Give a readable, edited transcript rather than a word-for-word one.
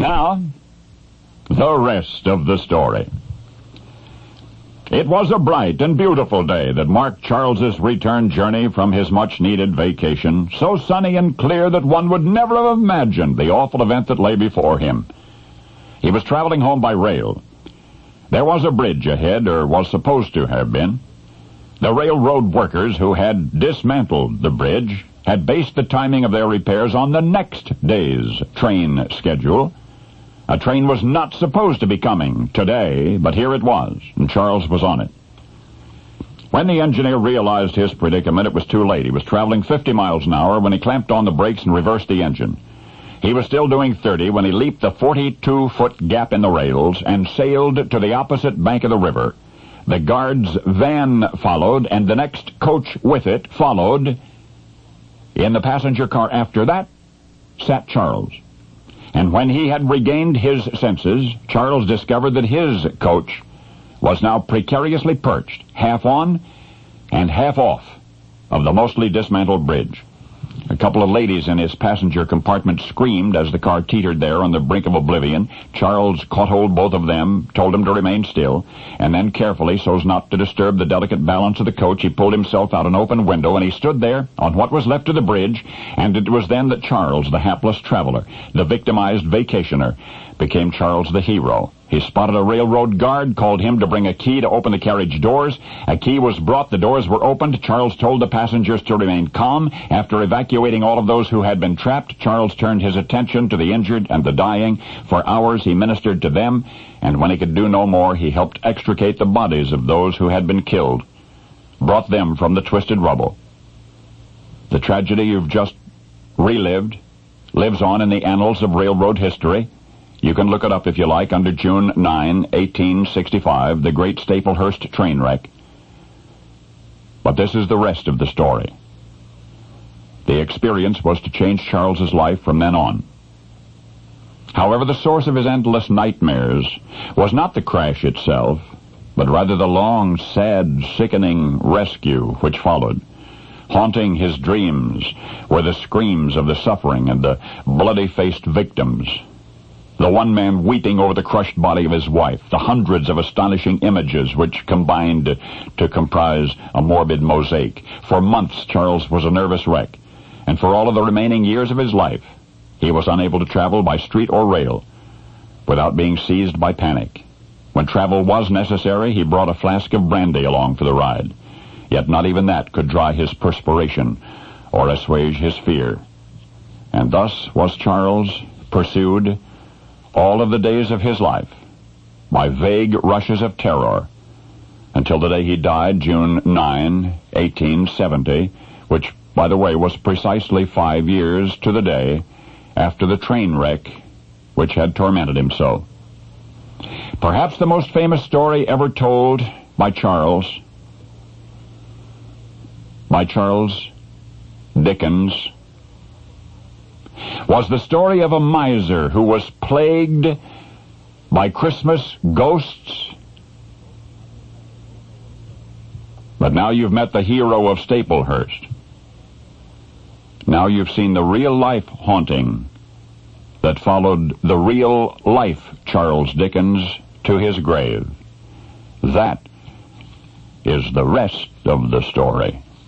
now, the rest of the story. It was a bright and beautiful day that marked Charles's return journey from his much-needed vacation, so sunny and clear that one would never have imagined the awful event that lay before him. He was traveling home by rail. There was a bridge ahead, or was supposed to have been. The railroad workers who had dismantled the bridge had based the timing of their repairs on the next day's train schedule. A train was not supposed to be coming today, but here it was, and Charles was on it. When the engineer realized his predicament, it was too late. He was traveling 50 miles an hour when he clamped on the brakes and reversed the engine. He was still doing 30 when he leaped the 42-foot gap in the rails and sailed to the opposite bank of the river. The guard's van followed, and the next coach with it followed. In the passenger car after that sat Charles. And when he had regained his senses, Charles discovered that his coach was now precariously perched, half on and half off of the mostly dismantled bridge. A couple of ladies in his passenger compartment screamed as the car teetered there on the brink of oblivion. Charles caught hold of both of them, told them to remain still, and then carefully, so as not to disturb the delicate balance of the coach, he pulled himself out an open window, and he stood there on what was left of the bridge, and it was then that Charles, the hapless traveler, the victimized vacationer, became Charles the hero. He spotted a railroad guard, called him to bring a key to open the carriage doors. A key was brought, the doors were opened. Charles told the passengers to remain calm. After evacuating all of those who had been trapped, Charles turned his attention to the injured and the dying. For hours he ministered to them, and when he could do no more, he helped extricate the bodies of those who had been killed, brought them from the twisted rubble. The tragedy you've just relived lives on in the annals of railroad history. You can look it up if you like under June 9, 1865, the Great Staplehurst train wreck. But this is the rest of the story. The experience was to change Charles's life from then on. However, the source of his endless nightmares was not the crash itself, but rather the long, sad, sickening rescue which followed. Haunting his dreams were the screams of the suffering and the bloody-faced victims. The one man weeping over the crushed body of his wife, the hundreds of astonishing images which combined to comprise a morbid mosaic. For months, Charles was a nervous wreck, and for all of the remaining years of his life, he was unable to travel by street or rail without being seized by panic. When travel was necessary, he brought a flask of brandy along for the ride, yet not even that could dry his perspiration or assuage his fear. And thus was Charles pursued all of the days of his life by vague rushes of terror until the day he died, June 9, 1870, which, by the way, was precisely 5 years to the day after the train wreck which had tormented him so. Perhaps the most famous story ever told by Charles Dickens, was the story of a miser who was plagued by Christmas ghosts. But now you've met the hero of Staplehurst. Now you've seen the real-life haunting that followed the real-life Charles Dickens to his grave. That is the rest of the story.